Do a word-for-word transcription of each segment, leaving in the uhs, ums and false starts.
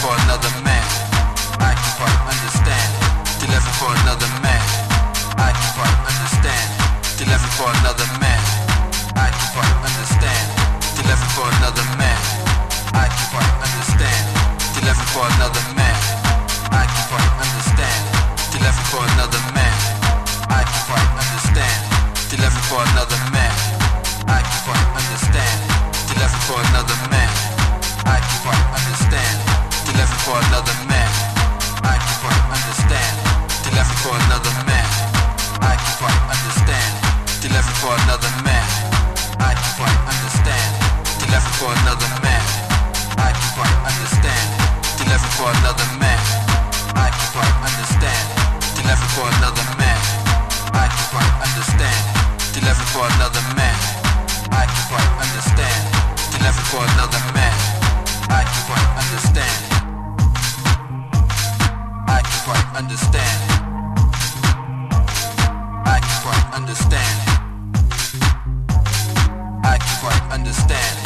for another man. I can quite understand. Deliver for another man. I can quite understand. Deliver for another man. I can quite understand. Deliver for another man. I can quite understand. Deliver for another man. I can quite understand. Deliver for another man. I can quite understand. Deliver for another man. I can quite understand. Deliver for another man. I can quite understand. Deliver for another man. I can quite understand. Deliver for another man. I can quite understand. Deliver for another man. I can quite understand. Deliver for another man. I can quite understand. Deliver for another man. I can quite understand. Deliver for another man. I can quite understand. Deliver for another man. I can quite understand. Deliver for another man. I can quite understand. I can quite understand. I can quite understand. I can quite understand.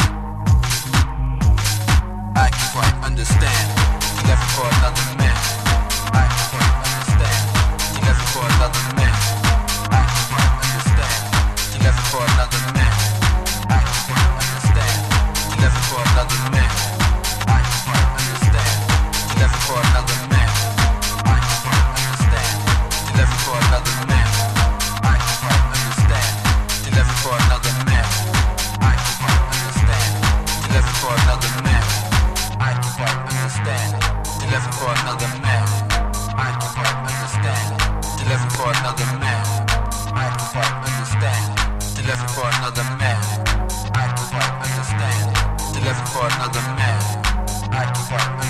I can quite understand. Deliver for another man. I can quite understand. Deliver for another man. I can quite understand. Deliver for another man. I can quite understand. Deliver for another man. I can quite understand. Deliver for another man. I can quite understand. Deliver for another man. I can quite understand. Deliver for another man. I can quite understand. Deliver for another man. I can quite understand. Deliver for another man. I can quite understand. Deliver for another man. I can quite understand. Deliver for another man. I can quite understand. Deliver for another man. I can quite understand.